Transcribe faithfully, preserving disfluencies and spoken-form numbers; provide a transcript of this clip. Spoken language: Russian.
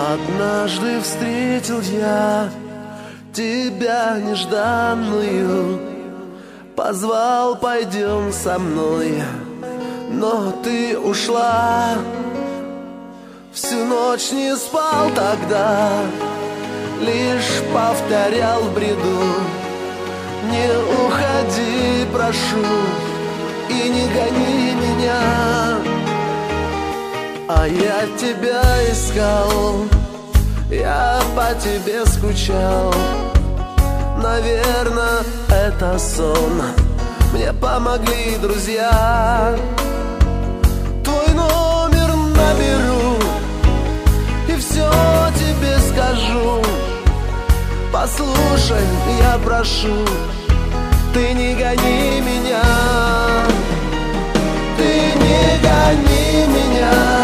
Однажды встретил я тебя нежданную, позвал, пойдем со мной, но ты ушла. Всю ночь не спал тогда, лишь повторял в бреду: не уходи, прошу, и не гони меня. А я тебя искал, я по тебе скучал. Наверное, это сон, мне помогли друзья. Твой номер наберу и все тебе скажу. Послушай, я прошу, ты не гони меня, ты не гони меня.